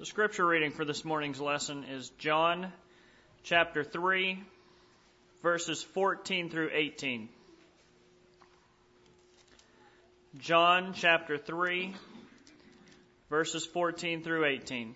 The scripture reading for this morning's lesson is John chapter 3, verses 14 through 18. John chapter 3, verses 14 through 18.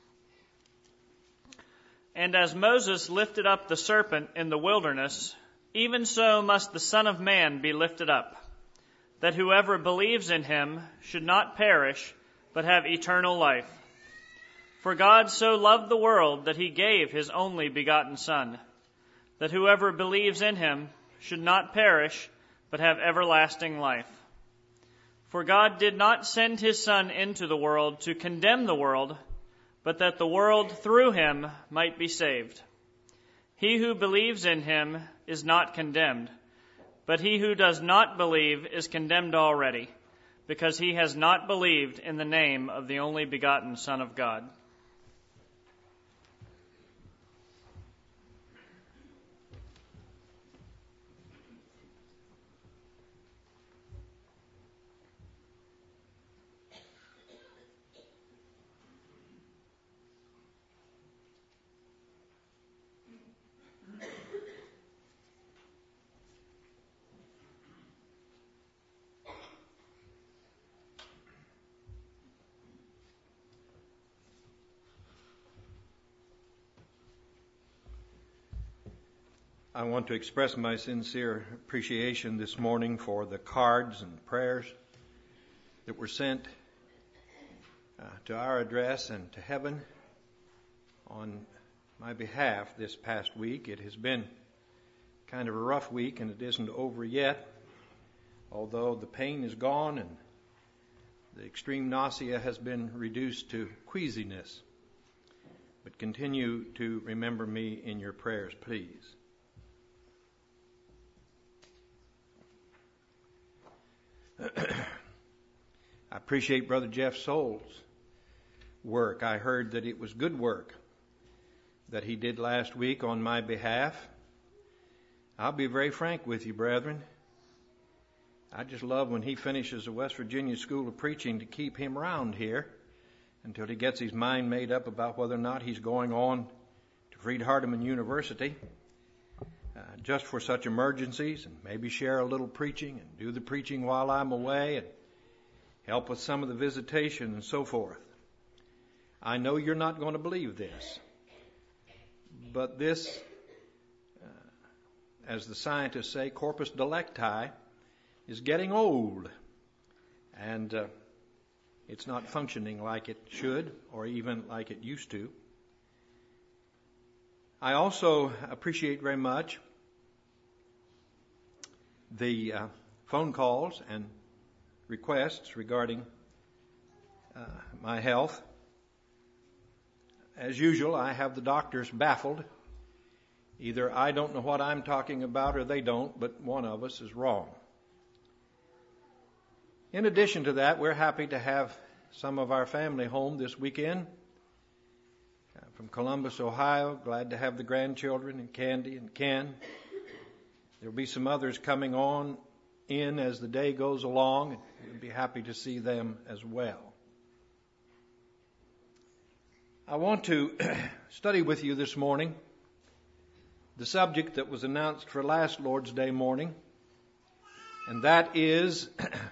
And as Moses lifted up the serpent in the wilderness, even so must the Son of Man be lifted up, that whoever believes in him should not perish, but have eternal life. For God so loved the world that he gave his only begotten Son, that whoever believes in him should not perish, but have everlasting life. For God did not send his Son into the world to condemn the world, but that the world through him might be saved. He who believes in him is not condemned, but he who does not believe is condemned already, because he has not believed in the name of the only begotten Son of God. I want to express my sincere appreciation this morning for the cards and prayers that were sent to our address and to heaven on my behalf this past week. It has been kind of a rough week, and it isn't over yet, although the pain is gone and the extreme nausea has been reduced to queasiness. But continue to remember me in your prayers, please. I appreciate Brother Jeff Soul's work. I heard that it was good work that he did last week on my behalf. I'll be very frank with you, brethren. I just love when he finishes the West Virginia School of Preaching to keep him around here until he gets his mind made up about whether or not he's going on to Freed-Hardeman University. Just for such emergencies, and maybe share a little preaching and do the preaching while I'm away and help with some of the visitation and so forth. I know you're not going to believe this, but this, as the scientists say, corpus delicti, is getting old, and it's not functioning like it should or even like it used to. I also appreciate very much the phone calls and requests regarding my health. As usual, I have the doctors baffled. Either I don't know what I'm talking about or they don't, but one of us is wrong. In addition to that, we're happy to have some of our family home this weekend. From Columbus, Ohio, glad to have the grandchildren and Candy and Ken. There'll be some others coming on in as the day goes along, and we'll be happy to see them as well. I want to study with you this morning the subject that was announced for last Lord's Day morning, and that is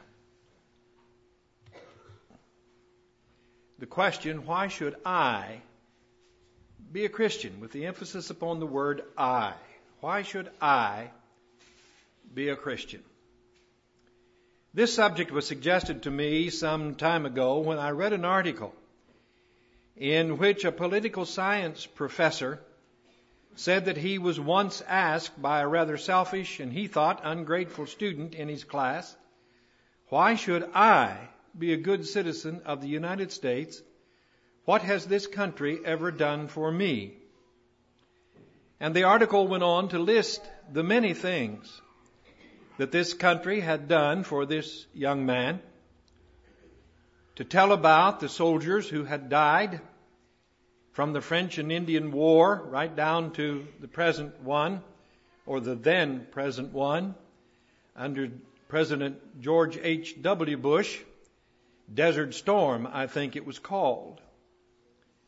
the question, why should I be a Christian? With the emphasis upon the word I. Why should I be a Christian? This subject was suggested to me some time ago when I read an article in which a political science professor said that he was once asked by a rather selfish and he thought ungrateful student in his class, why should I be a good citizen of the United States? What has this country ever done for me? And the article went on to list the many things that this country had done for this young man, to tell about the soldiers who had died from the French and Indian War right down to the present one, or the then present one, under President George H.W. Bush, Desert Storm, I think it was called.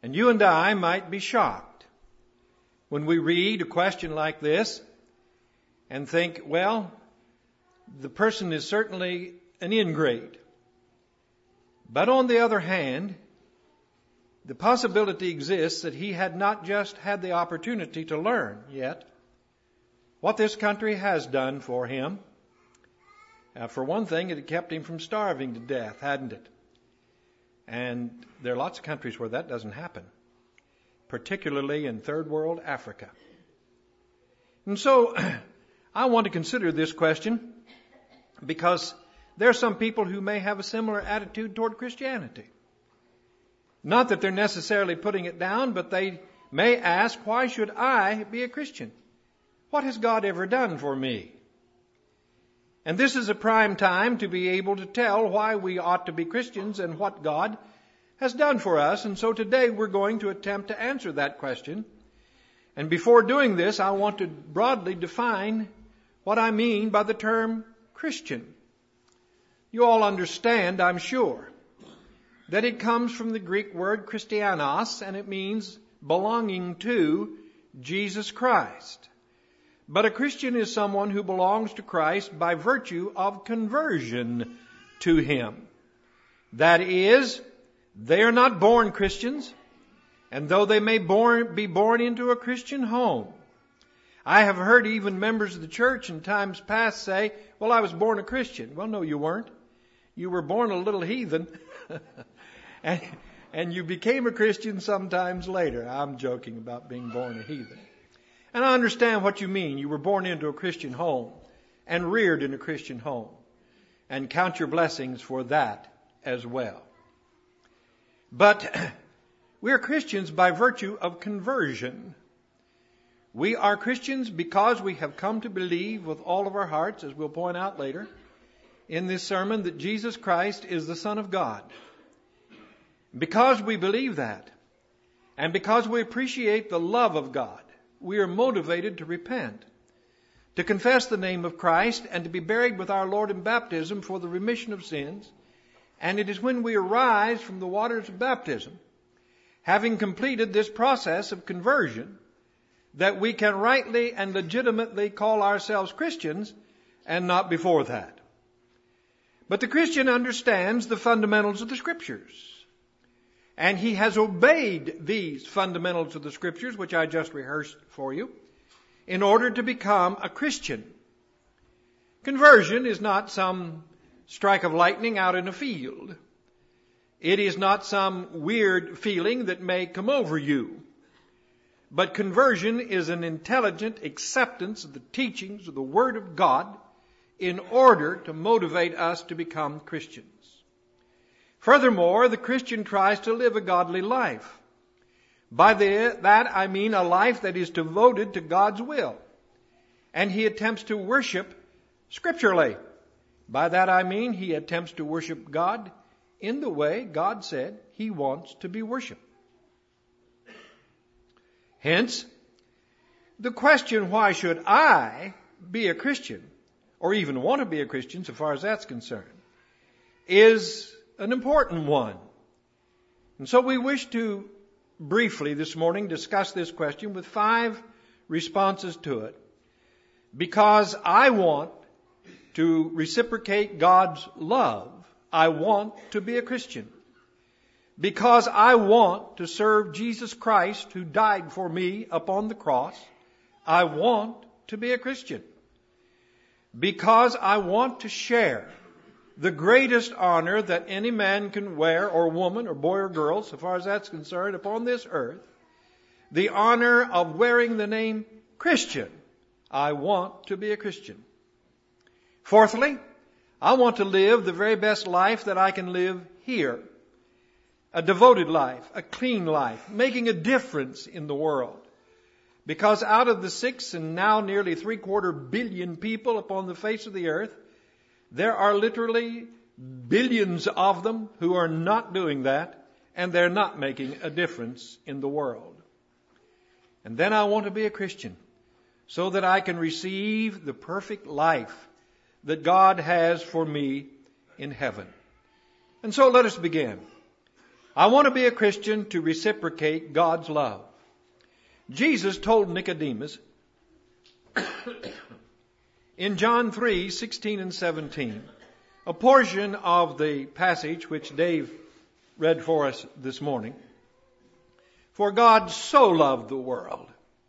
And you and I might be shocked when we read a question like this and think, well, the person is certainly an ingrate. But on the other hand, the possibility exists that he had not just had the opportunity to learn yet what this country has done for him. For one thing, it had kept him from starving to death, hadn't it? And there are lots of countries where that doesn't happen, particularly in third world Africa. And so I want to consider this question because there are some people who may have a similar attitude toward Christianity. Not that they're necessarily putting it down, but they may ask, why should I be a Christian? What has God ever done for me? And this is a prime time to be able to tell why we ought to be Christians and what God has done for us. And so today we're going to attempt to answer that question. And before doing this, I want to broadly define what I mean by the term Christian. You all understand, I'm sure, that it comes from the Greek word Christianos, and it means belonging to Jesus Christ. But a Christian is someone who belongs to Christ by virtue of conversion to Him. That is, they are not born Christians, and though they may be born into a Christian home. I have heard even members of the church in times past say, well, I was born a Christian. Well, no, you weren't. You were born a little heathen, and you became a Christian sometimes later. I'm joking about being born a heathen. And I understand what you mean. You were born into a Christian home and reared in a Christian home. And count your blessings for that as well. But we are Christians by virtue of conversion. We are Christians because we have come to believe with all of our hearts, as we'll point out later in this sermon, that Jesus Christ is the Son of God. Because we believe that, and because we appreciate the love of God, we are motivated to repent, to confess the name of Christ, and to be buried with our Lord in baptism for the remission of sins. And it is when we arise from the waters of baptism, having completed this process of conversion, that we can rightly and legitimately call ourselves Christians, and not before that. But the Christian understands the fundamentals of the Scriptures. And he has obeyed these fundamentals of the Scriptures, which I just rehearsed for you, in order to become a Christian. Conversion is not some strike of lightning out in a field. It is not some weird feeling that may come over you. But conversion is an intelligent acceptance of the teachings of the Word of God in order to motivate us to become Christians. Furthermore, the Christian tries to live a godly life. By that I mean a life that is devoted to God's will. And he attempts to worship scripturally. By that I mean he attempts to worship God in the way God said he wants to be worshiped. Hence, the question, why should I be a Christian, or even want to be a Christian so far as that's concerned, is an important one. And so we wish to briefly this morning discuss this question with 5 responses to it, because I want to reciprocate God's love. I want to be a Christian. Because I want to serve Jesus Christ, who died for me upon the cross, I want to be a Christian. Because I want to share the greatest honor that any man can wear, or woman, or boy or girl, so far as that's concerned, upon this earth, the honor of wearing the name Christian. I want to be a Christian. Fourthly, I want to live the very best life that I can live here. A devoted life, a clean life, making a difference in the world. Because out of the 6 and now nearly 3/4 billion people upon the face of the earth, there are literally billions of them who are not doing that, and they're not making a difference in the world. And then I want to be a Christian so that I can receive the perfect life that God has for me in heaven. And so let us begin. I want to be a Christian to reciprocate God's love. Jesus told Nicodemus in John 3:16 and 17, a portion of the passage which Dave read for us this morning. For God so loved the world.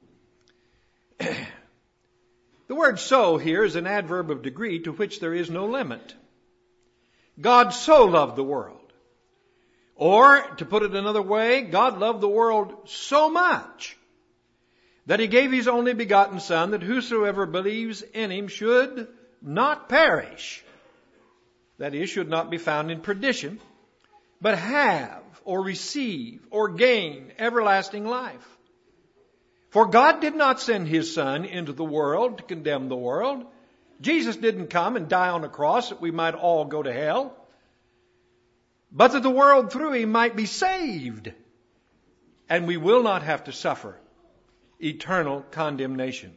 The word so here is an adverb of degree to which there is no limit. God so loved the world. Or, to put it another way, God loved the world so much that He gave His only begotten Son, that whosoever believes in Him should not perish. That is, should not be found in perdition, but have or receive or gain everlasting life. For God did not send His Son into the world to condemn the world. Jesus didn't come and die on a cross that we might all go to hell, but that the world through Him might be saved, and we will not have to suffer eternal condemnation.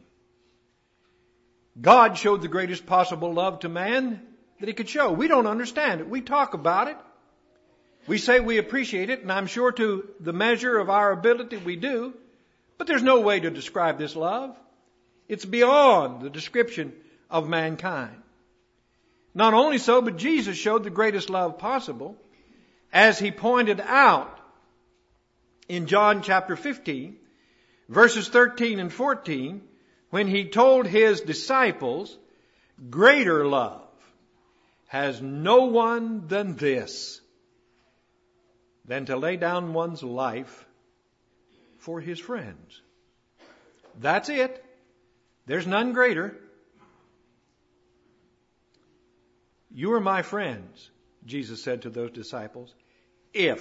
God showed the greatest possible love to man that He could show. We don't understand it. We talk about it. We say we appreciate it, and I'm sure to the measure of our ability we do. But there's no way to describe this love. It's beyond the description of mankind. Not only so, but Jesus showed the greatest love possible, as He pointed out in John chapter 15, verses 13 and 14, when He told His disciples, greater love has no one than this, than to lay down one's life for his friends. That's it. There's none greater. You are my friends, Jesus said to those disciples, if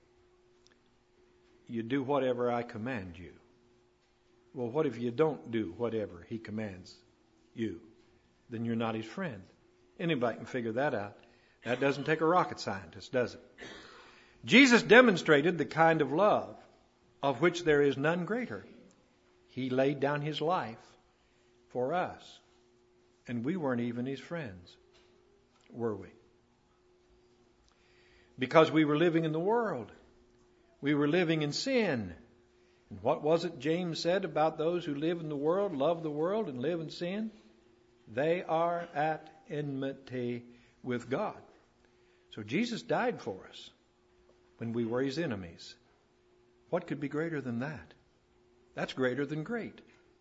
you do whatever I command you. Well, what if you don't do whatever He commands you? Then you're not His friend. Anybody can figure that out. That doesn't take a rocket scientist, does it? Jesus demonstrated the kind of love of which there is none greater. He laid down His life for us. And we weren't even His friends, were we? Because we were living in the world. We were living in sin. And what was it James said about those who live in the world, love the world, and live in sin? They are at enmity with God. So Jesus died for us when we were His enemies. What could be greater than that? That's greater than great.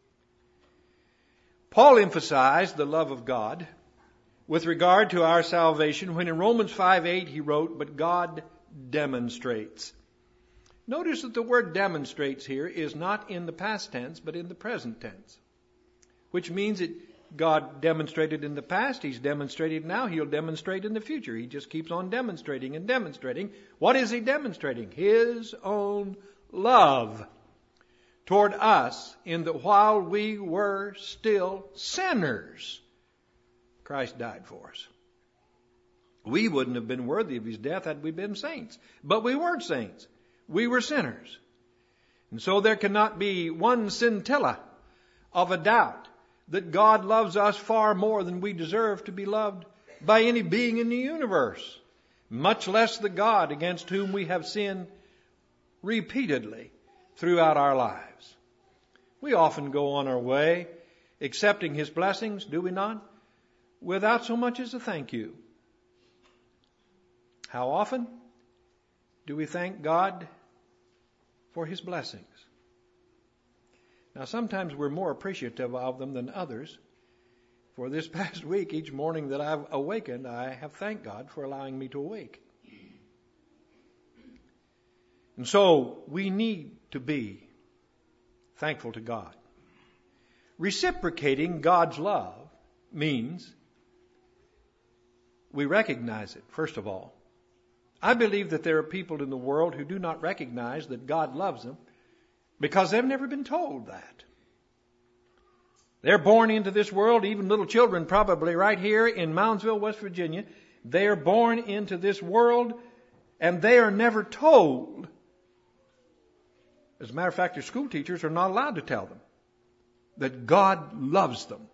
Paul emphasized the love of God with regard to our salvation when in Romans 5:8 he wrote, but God demonstrates. Notice that the word demonstrates here is not in the past tense, but in the present tense, which means that God demonstrated in the past, He's demonstrated now, He'll demonstrate in the future. He just keeps on demonstrating and demonstrating. What is He demonstrating? His own love toward us in that while we were still sinners, Christ died for us. We wouldn't have been worthy of His death had we been saints. But we weren't saints. We were sinners. And so there cannot be one scintilla of a doubt that God loves us far more than we deserve to be loved by any being in the universe, much less the God against whom we have sinned repeatedly throughout our lives. We often go on our way accepting His blessings, do we not? Without so much as a thank you. How often do we thank God for His blessings? Now, sometimes we're more appreciative of them than others. For this past week, each morning that I've awakened, I have thanked God for allowing me to awake. And so we need to be thankful to God. Reciprocating God's love means we recognize it, first of all. I believe that there are people in the world who do not recognize that God loves them because they've never been told that. They're born into this world, even little children probably right here in Moundsville, West Virginia. They are born into this world and they are never told. As a matter of fact, their school teachers are not allowed to tell them that God loves them.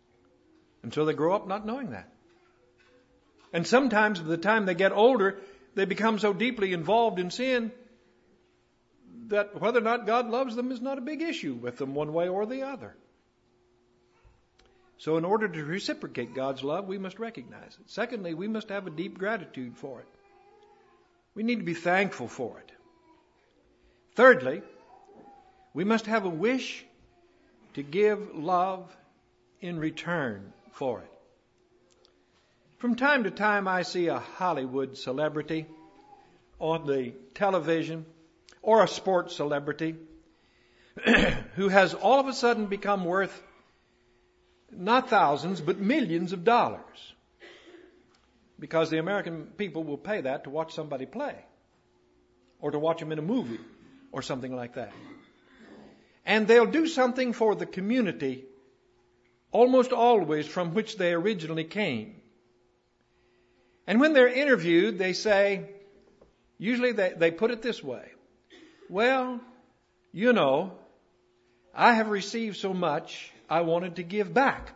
And so they grow up not knowing that. And sometimes by the time they get older, they become so deeply involved in sin that whether or not God loves them is not a big issue with them one way or the other. So in order to reciprocate God's love, we must recognize it. Secondly, we must have a deep gratitude for it. We need to be thankful for it. Thirdly, we must have a wish to give love in return for it. From time to time, I see a Hollywood celebrity on the television or a sports celebrity who has all of a sudden become worth not thousands, but millions of dollars. Because the American people will pay that to watch somebody play. Or to watch them in a movie. Or something like that. And they'll do something for the community almost always from which they originally came. And when they're interviewed, they say, usually they put it this way. Well, you know, I have received so much, I wanted to give back.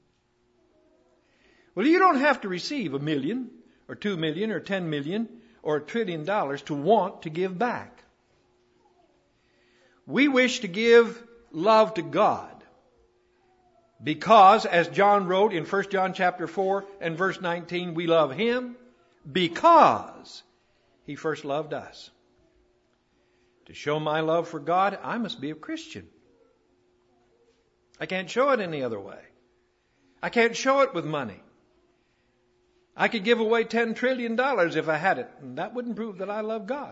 Well, you don't have to receive $1 million or $2 million or $10 million or $1 trillion to want to give back. We wish to give love to God because, as John wrote in 1 John chapter 4 and verse 19, we love Him because He first loved us. To show my love for God, I must be a Christian. I can't show it any other way. I can't show it with money. I could give away $10 trillion if I had it, and that wouldn't prove that I love God.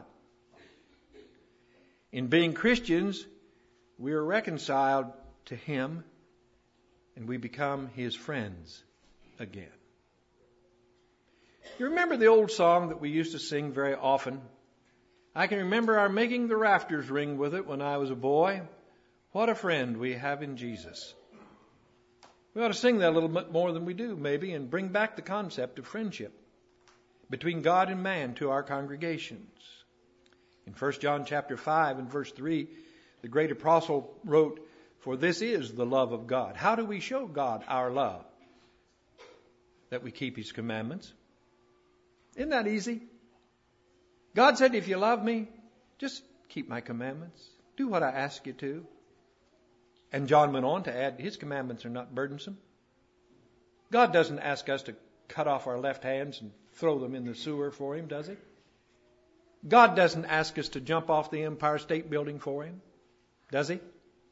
In being Christians, we are reconciled to Him and we become His friends again. You remember the old song that we used to sing very often? I can remember our making the rafters ring with it when I was a boy. What a friend we have in Jesus. We ought to sing that a little bit more than we do, maybe, and bring back the concept of friendship between God and man to our congregations. In 1 John chapter 5 and verse 3, the great apostle wrote, "For this is the love of God." How do we show God our love? That we keep His commandments. Isn't that easy? God said, if you love me, just keep my commandments. Do what I ask you to. And John went on to add, His commandments are not burdensome. God doesn't ask us to cut off our left hands and throw them in the sewer for Him, does He? God doesn't ask us to jump off the Empire State Building for Him, does He?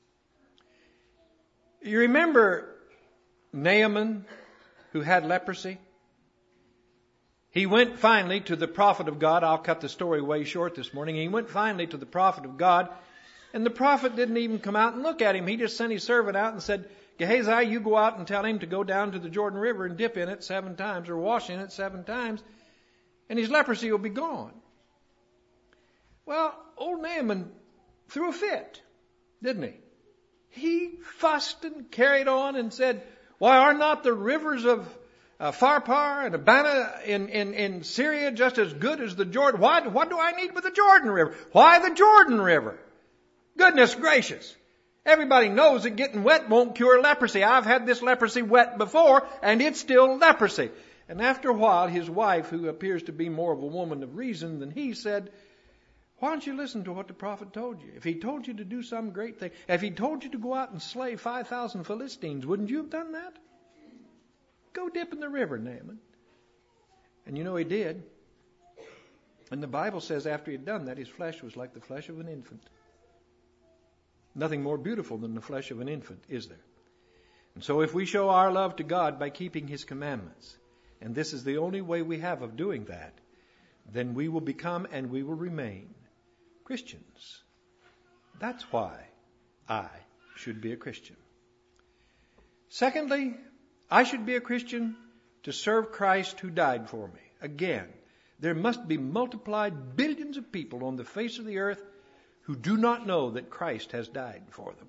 You remember Naaman, who had leprosy? He went finally to the prophet of God. I'll cut the story way short this morning. He went finally to the prophet of God, and the prophet didn't even come out and look at him. He just sent his servant out and said, Gehazi, you go out and tell him to go down to the Jordan River and dip in it 7 times or wash in it 7 times, and his leprosy will be gone. Well, old Naaman threw a fit, didn't he? He fussed and carried on and said, why are not the rivers of Pharpar and Abana in Syria just as good as the Jordan? What do I need with the Jordan River? Why the Jordan River? Goodness gracious. Everybody knows that getting wet won't cure leprosy. I've had this leprosy wet before, and it's still leprosy. And after a while, his wife, who appears to be more of a woman of reason than he, said, why don't you listen to what the prophet told you? If he told you to do some great thing, if he told you to go out and slay 5,000 Philistines, wouldn't you have done that? Go dip in the river, Naaman. And you know he did. And the Bible says after he had done that, his flesh was like the flesh of an infant. Nothing more beautiful than the flesh of an infant, is there? And so if we show our love to God by keeping His commandments, and this is the only way we have of doing that, then we will become and we will remain Christians. That's why I should be a Christian. Secondly, I should be a Christian to serve Christ who died for me. Again, there must be multiplied billions of people on the face of the earth who do not know that Christ has died for them.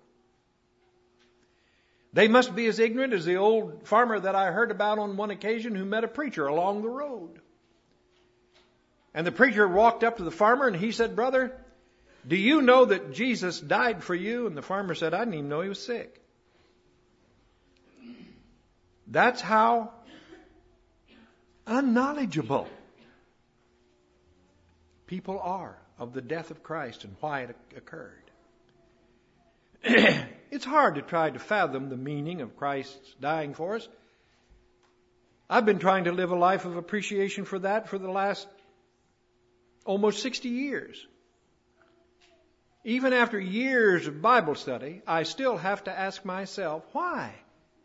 They must be as ignorant as the old farmer that I heard about on one occasion who met a preacher along the road. And the preacher walked up to the farmer and he said, brother, do you know that Jesus died for you? And the farmer said, I didn't even know he was sick. That's how unknowledgeable people are of the death of Christ and why it occurred. It's hard to try to fathom the meaning of Christ's dying for us. I've been trying to live a life of appreciation for that for the last almost 60 years. Even after years of Bible study, I still have to ask myself, why?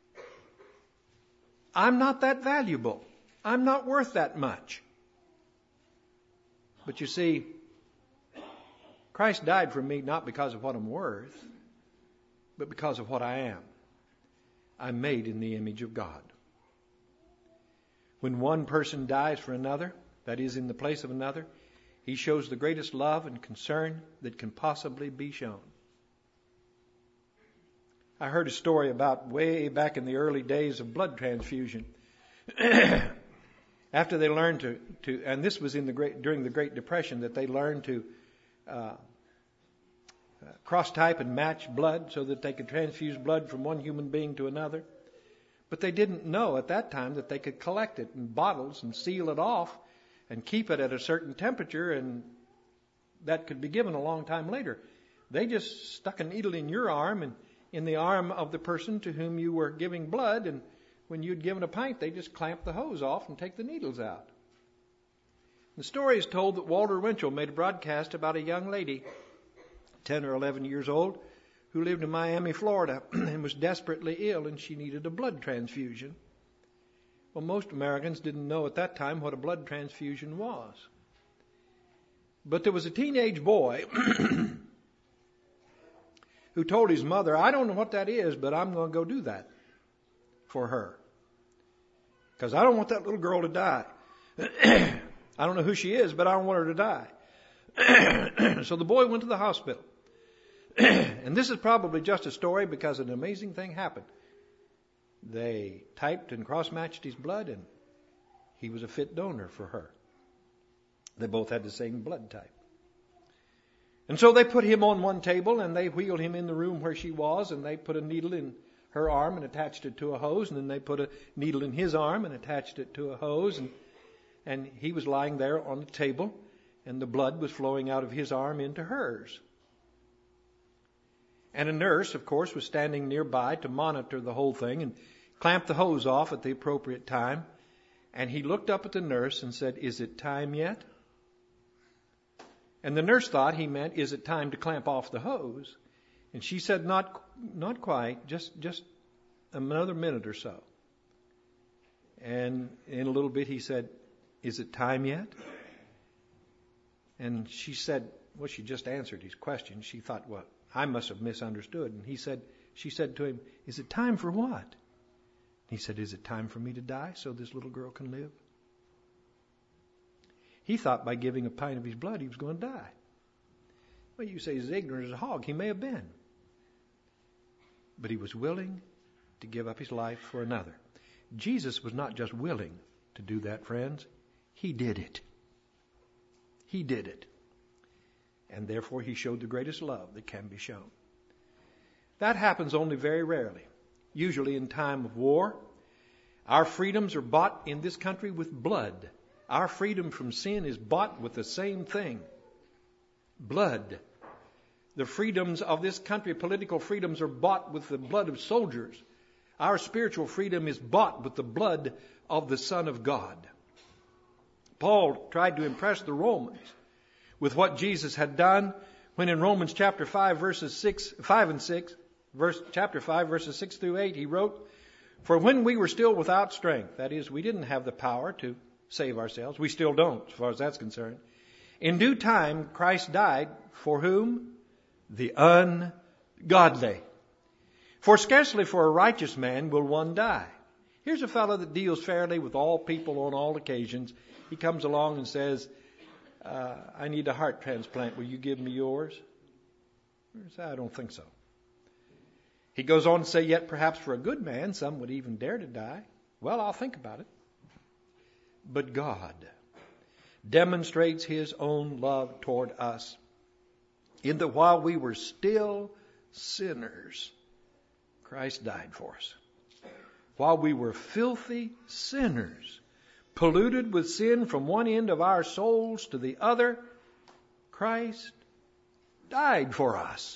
I'm not that valuable. I'm not worth that much. But you see, Christ died for me not because of what I'm worth, but because of what I am. I'm made in the image of God. When one person dies for another, that is, in the place of another, he shows the greatest love and concern that can possibly be shown. I heard a story about way back in the early days of blood transfusion. After they learned to and this was during the Great Depression, that they learned to cross-type and match blood so that they could transfuse blood from one human being to another. But they didn't know at that time that they could collect it in bottles and seal it off and keep it at a certain temperature, and that could be given a long time later. They just stuck a needle in your arm and in the arm of the person to whom you were giving blood, and when you'd given a pint, they just clamped the hose off and take the needles out. The story is told that Walter Winchell made a broadcast about a young lady, 10 or 11 years old, who lived in Miami, Florida, and was desperately ill, and she needed a blood transfusion. Well, most Americans didn't know at that time what a blood transfusion was. But there was a teenage boy who told his mother, I don't know what that is, but I'm going to go do that for her. Because I don't want that little girl to die. I don't know who she is, but I don't want her to die. So the boy went to the hospital. And this is probably just a story because an amazing thing happened. They typed and cross-matched his blood, and he was a fit donor for her. They both had the same blood type. And so they put him on one table, and they wheeled him in the room where she was, and they put a needle in her arm and attached it to a hose, and then they put a needle in his arm and attached it to a hose, and he was lying there on the table, and the blood was flowing out of his arm into hers. And a nurse, of course, was standing nearby to monitor the whole thing and clamp the hose off at the appropriate time. And he looked up at the nurse and said, "Is it time yet?" And the nurse thought he meant, "Is it time to clamp off the hose?" And she said, not quite, just another minute or so. And in a little bit he said, "Is it time yet?" And she said, well, she just answered his question. She thought, well, I must have misunderstood. And she said to him, "Is it time for what?" He said, "Is it time for me to die so this little girl can live?" He thought by giving a pint of his blood he was going to die. Well, you say he's ignorant as a hog. He may have been. But he was willing to give up his life for another. Jesus was not just willing to do that, friends. He did it. He did it. And therefore he showed the greatest love that can be shown. That happens only very rarely, usually in time of war. Our freedoms are bought in this country with blood. Our freedom from sin is bought with the same thing, blood. The freedoms of this country, political freedoms, are bought with the blood of soldiers. Our spiritual freedom is bought with the blood of the Son of God. Paul tried to impress the Romans with what Jesus had done when in Romans chapter 5 verses 5 and 6, chapter 5 verses 6 through 8, he wrote, "For when we were still without strength," that is, we didn't have the power to save ourselves, we still don't as far as that's concerned, "in due time Christ died for whom? The ungodly. For scarcely for a righteous man will one die." Here's a fellow that deals fairly with all people on all occasions. He comes along and says, "I need a heart transplant. Will you give me yours?" I say, "I don't think so." He goes on to say, "Yet perhaps for a good man, some would even dare to die." Well, I'll think about it. But God demonstrates His own love toward us in that while we were still sinners, Christ died for us. While we were filthy sinners, polluted with sin from one end of our souls to the other, Christ died for us.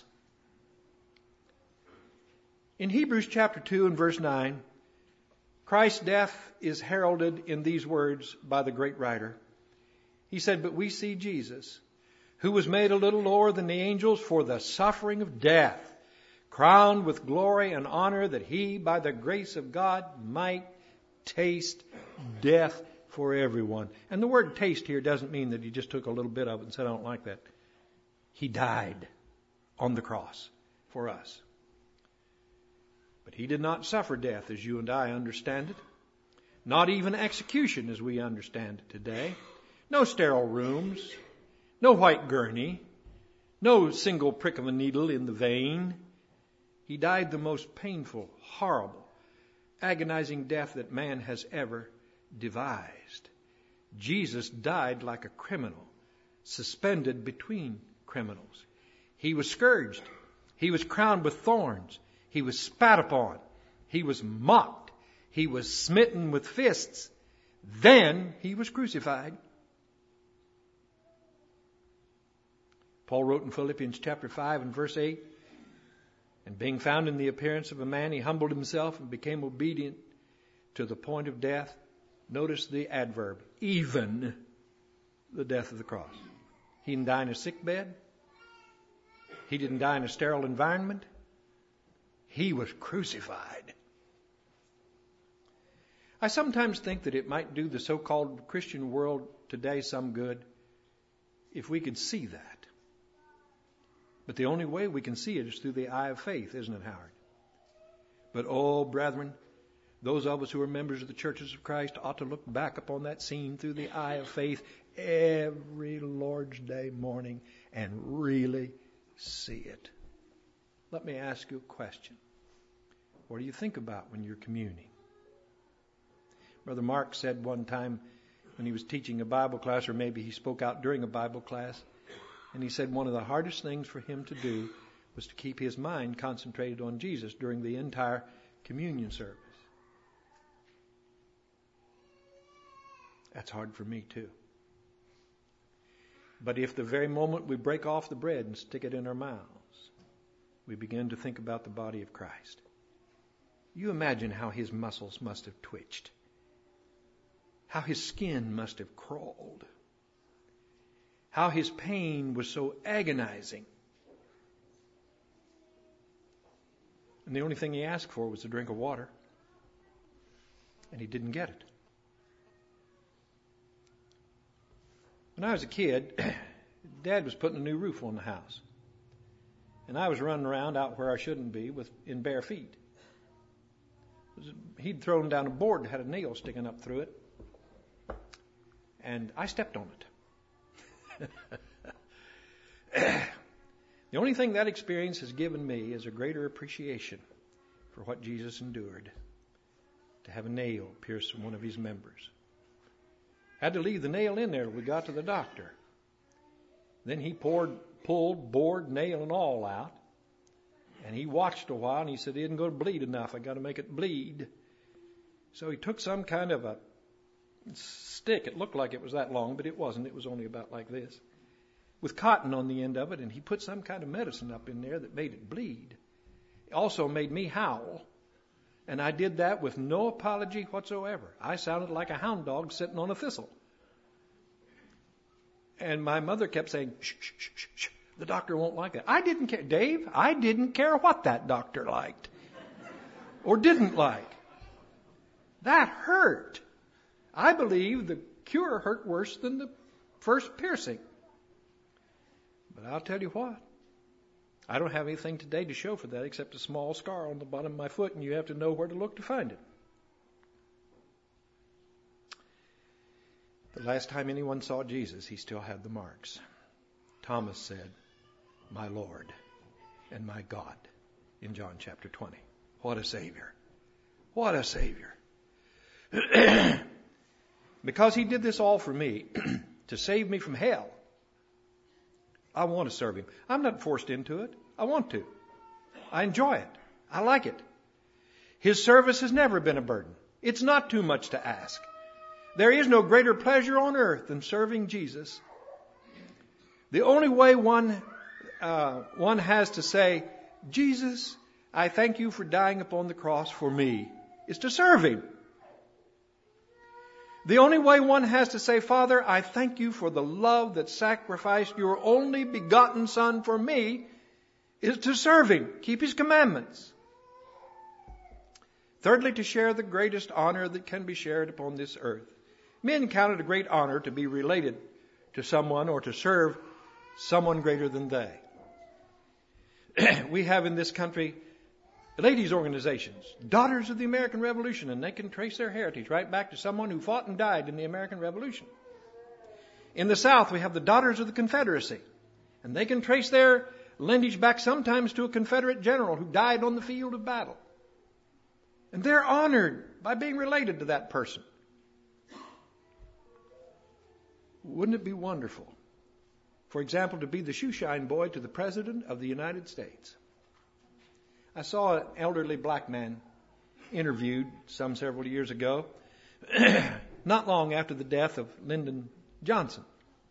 In Hebrews chapter 2 and verse 9, Christ's death is heralded in these words by the great writer. He said, "But we see Jesus, who was made a little lower than the angels for the suffering of death, crowned with glory and honor, that he, by the grace of God, might taste death for everyone." And the word taste here doesn't mean that he just took a little bit of it and said, "I don't like that." He died on the cross for us. But he did not suffer death as you and I understand it. Not even execution as we understand it today. No sterile rooms. No white gurney. No single prick of a needle in the vein. He died the most painful, horrible, agonizing death that man has ever devised. Jesus died like a criminal, suspended between criminals. He was scourged. He was crowned with thorns. He was spat upon. He was mocked. He was smitten with fists. Then he was crucified. Paul wrote in Philippians chapter 5 and verse 8, "And being found in the appearance of a man, he humbled himself and became obedient to the point of death." Notice the adverb, even the death of the cross. He didn't die in a sick bed. He didn't die in a sterile environment. He was crucified. I sometimes think that it might do the so-called Christian world today some good if we could see that. But the only way we can see it is through the eye of faith, isn't it, Howard? But, oh, brethren, those of us who are members of the churches of Christ ought to look back upon that scene through the eye of faith every Lord's Day morning and really see it. Let me ask you a question. What do you think about when you're communing? Brother Mark said one time when he was teaching a Bible class, or maybe he spoke out during a Bible class, and he said one of the hardest things for him to do was to keep his mind concentrated on Jesus during the entire communion service. That's hard for me too. But if the very moment we break off the bread and stick it in our mouths, we begin to think about the body of Christ. You imagine how his muscles must have twitched, how his skin must have crawled, how his pain was so agonizing. And the only thing he asked for was a drink of water, and he didn't get it. When I was a kid, Dad was putting a new roof on the house. And I was running around out where I shouldn't be in bare feet. He'd thrown down a board that had a nail sticking up through it. And I stepped on it. The only thing that experience has given me is a greater appreciation for what Jesus endured, to have a nail pierced in one of his members. Had to leave the nail in there till we got to the doctor. Then he pulled board, nail, and all out. And he watched a while, and he said, "It isn't going to bleed enough. I got to make it bleed." So he took some kind of a stick. It looked like it was that long, but it wasn't. It was only about like this, with cotton on the end of it, and he put some kind of medicine up in there that made it bleed. It also made me howl, and I did that with no apology whatsoever. I sounded like a hound dog sitting on a thistle. And my mother kept saying, "Shh, shh, shh, shh, shh. The doctor won't like that." I didn't care, Dave. I didn't care what that doctor liked or didn't like. That hurt. I believe the cure hurt worse than the first piercing. But I'll tell you what. I don't have anything today to show for that except a small scar on the bottom of my foot, and you have to know where to look to find it. The last time anyone saw Jesus, he still had the marks. Thomas said, "My Lord and my God," in John chapter 20. What a Savior. What a Savior. Because he did this all for me, to save me from hell, I want to serve him. I'm not forced into it. I want to. I enjoy it. I like it. His service has never been a burden. It's not too much to ask. There is no greater pleasure on earth than serving Jesus. The only way one has to say, Jesus, I thank you for dying upon the cross for me, is to serve Him. The only way one has to say, Father, I thank you for the love that sacrificed your only begotten Son for me, is to serve Him, keep His commandments. Thirdly, to share the greatest honor that can be shared upon this earth. Men count it a great honor to be related to someone or to serve someone greater than they. We have in this country ladies' organizations, Daughters of the American Revolution, and they can trace their heritage right back to someone who fought and died in the American Revolution. In the South, we have the Daughters of the Confederacy, and they can trace their lineage back sometimes to a Confederate general who died on the field of battle. And they're honored by being related to that person. Wouldn't it be wonderful, for example, to be the shoeshine boy to the President of the United States? I saw an elderly black man interviewed several years ago, not long after the death of Lyndon Johnson.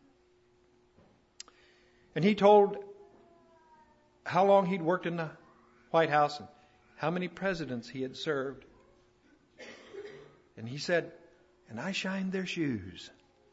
And he told how long he'd worked in the White House and how many presidents he had served. And he said, and I shined their shoes.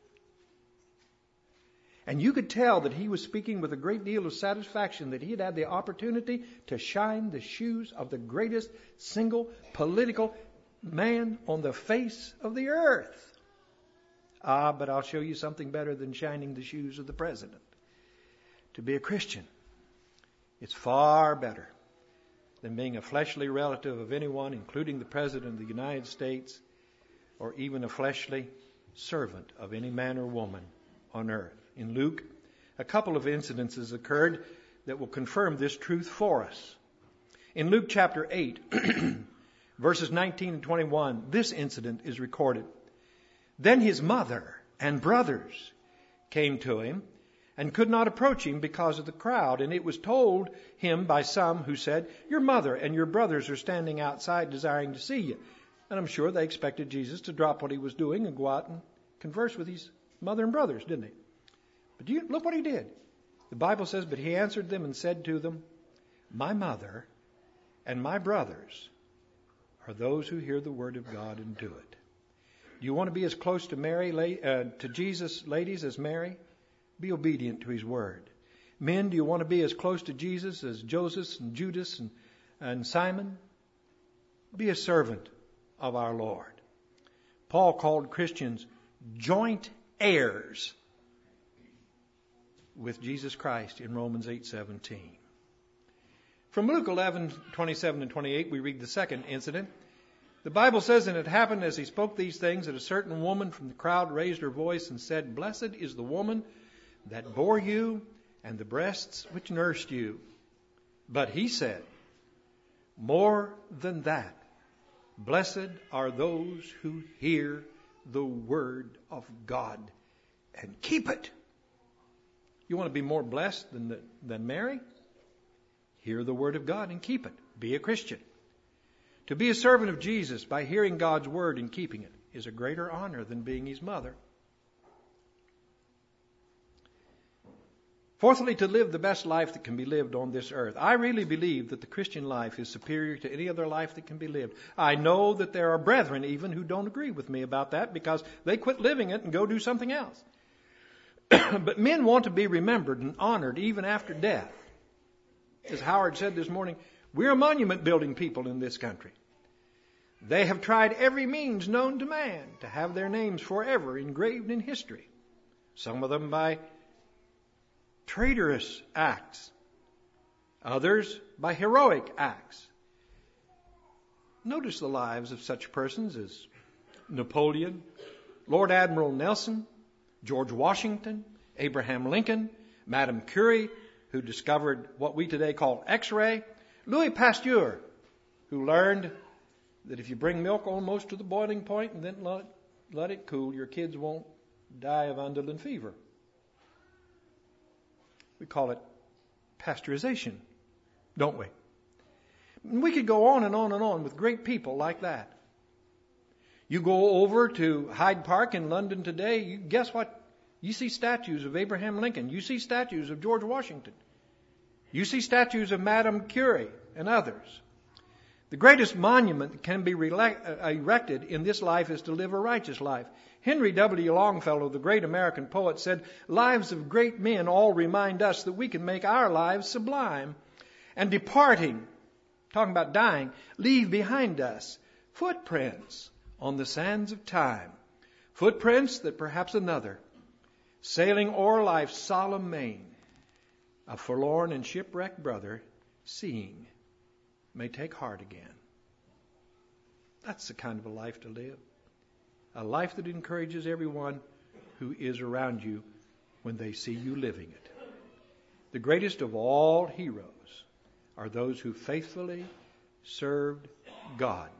And you could tell that he was speaking with a great deal of satisfaction that he had had the opportunity to shine the shoes of the greatest single political man on the face of the earth. But I'll show you something better than shining the shoes of the president. To be a Christian, it's far better than being a fleshly relative of anyone, including the President of the United States, or even a fleshly servant of any man or woman on earth. In Luke, a couple of incidences occurred that will confirm this truth for us. In Luke chapter 8, verses 19 and 21, this incident is recorded. Then his mother and brothers came to him and could not approach him because of the crowd. And it was told him by some who said, your mother and your brothers are standing outside desiring to see you. And I'm sure they expected Jesus to drop what he was doing and go out and converse with his mother and brothers, didn't he? But look what he did. The Bible says, but he answered them and said to them, my mother and my brothers are those who hear the word of God and do it. Do you want to be as close to Jesus, ladies, as Mary? Be obedient to his word. Men, do you want to be as close to Jesus as Joseph and Judas and Simon? Be a servant of our Lord. Paul called Christians joint heirs with Jesus Christ in Romans 8:17. From Luke 11:27 and 28, we read the second incident. The Bible says, and it happened as he spoke these things that a certain woman from the crowd raised her voice and said, blessed is the woman that bore you and the breasts which nursed you. But he said, more than that, blessed are those who hear the word of God and keep it. You want to be more blessed than Mary? Hear the word of God and keep it. Be a Christian. To be a servant of Jesus by hearing God's word and keeping it is a greater honor than being his mother. Fourthly, to live the best life that can be lived on this earth. I really believe that the Christian life is superior to any other life that can be lived. I know that there are brethren even who don't agree with me about that because they quit living it and go do something else. But men want to be remembered and honored even after death. As Howard said this morning, we're a monument building people in this country. They have tried every means known to man to have their names forever engraved in history. Some of them by traitorous acts, others by heroic acts. Notice the lives of such persons as Napoleon, Lord Admiral Nelson, George Washington, Abraham Lincoln, Madame Curie, who discovered what we today call X-ray, Louis Pasteur, who learned that if you bring milk almost to the boiling point and then let it cool, your kids won't die of undulant fever. We call it pasteurization, don't we? And we could go on and on and on with great people like that. You go over to Hyde Park in London today, guess what You see statues of Abraham Lincoln. You see statues of George Washington. You see statues of Madame Curie and others. The greatest monument that can be erected in this life is to live a righteous life. Henry W. Longfellow, the great American poet, said, "Lives of great men all remind us that we can make our lives sublime. And departing," talking about dying, "leave behind us footprints on the sands of time. Footprints that perhaps another, sailing o'er life's solemn main, a forlorn and shipwrecked brother, seeing, may take heart again." That's the kind of a life to live. A life that encourages everyone who is around you when they see you living it. The greatest of all heroes are those who faithfully served God.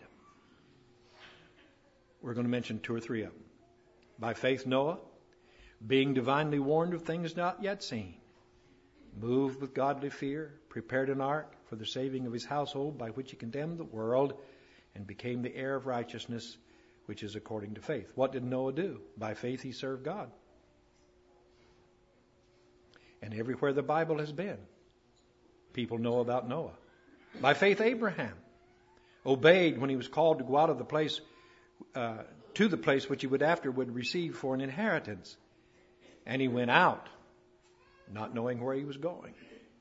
We're going to mention 2 or 3 of them. By faith, Noah, being divinely warned of things not yet seen, moved with godly fear, prepared an ark for the saving of his household, by which he condemned the world and became the heir of righteousness, which is according to faith. What did Noah do? By faith he served God. And everywhere the Bible has been, people know about Noah. By faith Abraham obeyed when he was called to go out of the place to the place which he would afterward receive for an inheritance. And he went out, not knowing where he was going.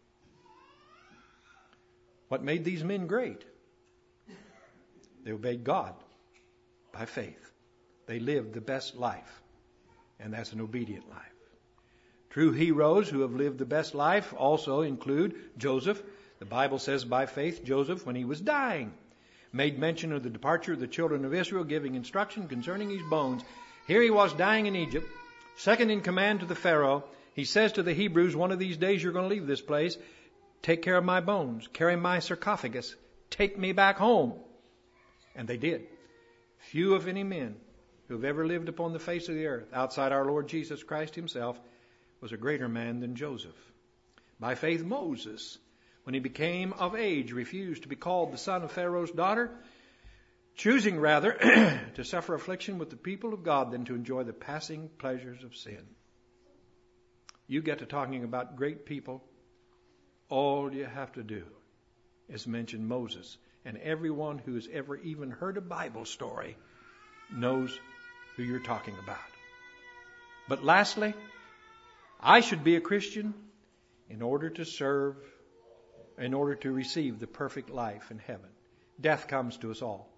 What made these men great? They obeyed God by faith. They lived the best life, and that's an obedient life. True heroes who have lived the best life also include Joseph. The Bible says by faith Joseph, when he was dying, made mention of the departure of the children of Israel, giving instruction concerning his bones. Here he was dying in Egypt, second in command to the Pharaoh. He says to the Hebrews, one of these days you're going to leave this place. Take care of my bones. Carry my sarcophagus. Take me back home. And they did. Few, if any, men who have ever lived upon the face of the earth, outside our Lord Jesus Christ himself, was a greater man than Joseph. By faith, Moses, when he became of age, refused to be called the son of Pharaoh's daughter, choosing rather to suffer affliction with the people of God than to enjoy the passing pleasures of sin. You get to talking about great people, all you have to do is mention Moses. And everyone who has ever even heard a Bible story knows who you're talking about. But lastly, I should be a Christian in order to serve, in order to receive the perfect life in heaven. Death comes to us all.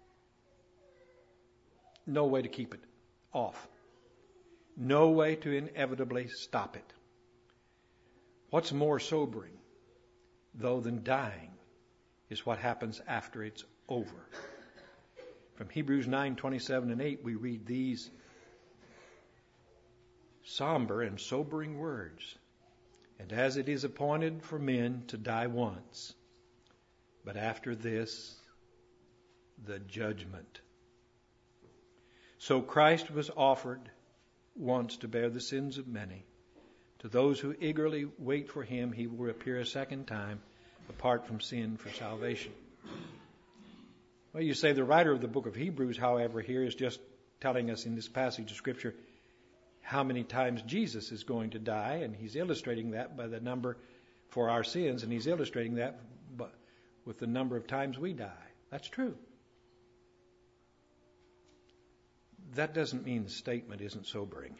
No way to keep it off. No way to inevitably stop it. What's more sobering, though, than dying is what happens after it's over. From Hebrews 9:27 and 8, we read these somber and sobering words. And as it is appointed for men to die once, but after this, the judgment. So Christ was offered once to bear the sins of many. To those who eagerly wait for him, he will appear a second time, apart from sin, for salvation. Well, you say the writer of the book of Hebrews, however, here is just telling us in this passage of Scripture how many times Jesus is going to die, and he's illustrating that by the number for our sins, and he's illustrating that with the number of times we die. That's true. That doesn't mean the statement isn't sobering.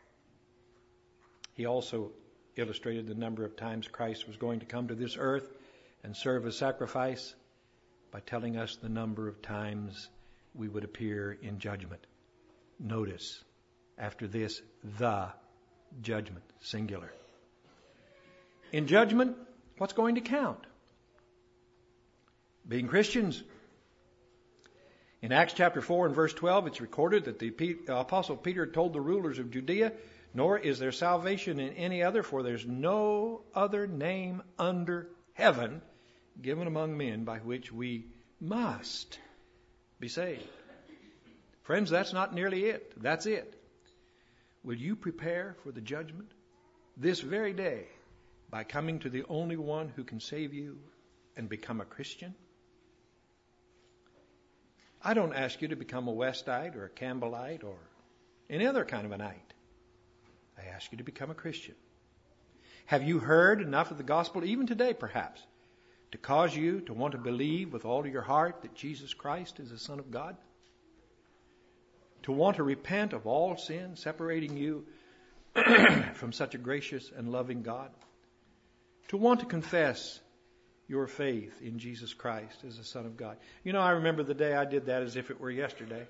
He also illustrated the number of times Christ was going to come to this earth and serve as sacrifice by telling us the number of times we would appear in judgment. Notice, after this, the judgment, singular. In judgment, what's going to count? Being Christians. In Acts chapter 4 and verse 12, it's recorded that the Apostle Peter told the rulers of Judea, "Nor is there salvation in any other, for there's no other name under heaven given among men by which we must be saved." Friends, that's not nearly it. That's it. Will you prepare for the judgment this very day by coming to the only one who can save you and become a Christian? I don't ask you to become a Westite or a Campbellite or any other kind of a knight. I ask you to become a Christian. Have you heard enough of the gospel, even today perhaps, to cause you to want to believe with all of your heart that Jesus Christ is the Son of God? To want to repent of all sin separating you from such a gracious and loving God? To want to confess your faith in Jesus Christ as the Son of God? You know, I remember the day I did that as if it were yesterday.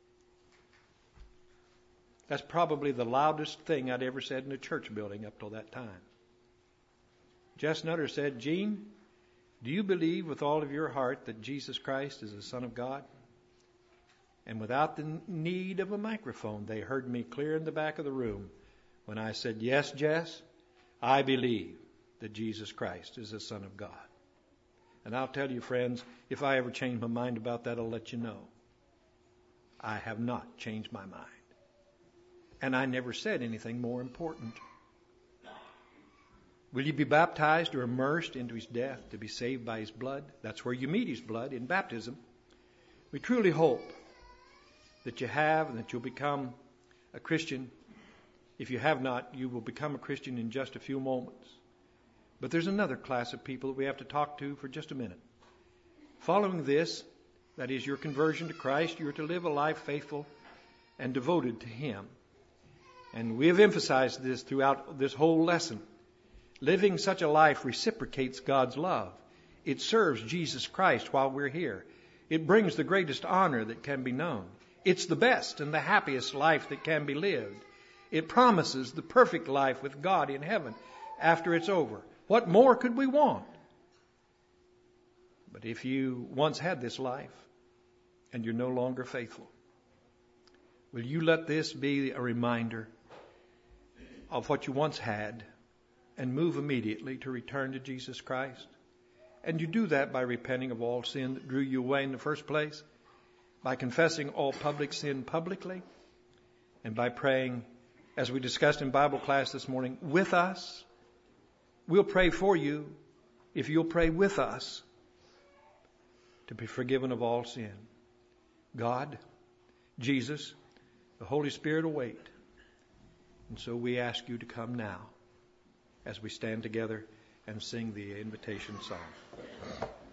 That's probably the loudest thing I'd ever said in a church building up till that time. Jess Nutter said, "Gene, do you believe with all of your heart that Jesus Christ is the Son of God?" And without the need of a microphone, they heard me clear in the back of the room when I said, "Yes, Jess, I believe that Jesus Christ is the Son of God." And I'll tell you, friends, if I ever change my mind about that, I'll let you know. I have not changed my mind. And I never said anything more important. Will you be baptized or immersed into His death to be saved by His blood? That's where you meet His blood, in baptism. We truly hope that you have and that you'll become a Christian. If you have not, you will become a Christian in just a few moments. But there's another class of people that we have to talk to for just a minute. Following this, that is your conversion to Christ, you are to live a life faithful and devoted to Him. And we have emphasized this throughout this whole lesson. Living such a life reciprocates God's love. It serves Jesus Christ while we're here. It brings the greatest honor that can be known. It's the best and the happiest life that can be lived. It promises the perfect life with God in heaven after it's over. What more could we want? But if you once had this life and you're no longer faithful, will you let this be a reminder of what you once had and move immediately to return to Jesus Christ? And you do that by repenting of all sin that drew you away in the first place, by confessing all public sin publicly, and by praying, as we discussed in Bible class this morning, with us. We'll pray for you if you'll pray with us to be forgiven of all sin. God, Jesus, the Holy Spirit await. And so we ask you to come now as we stand together and sing the invitation song.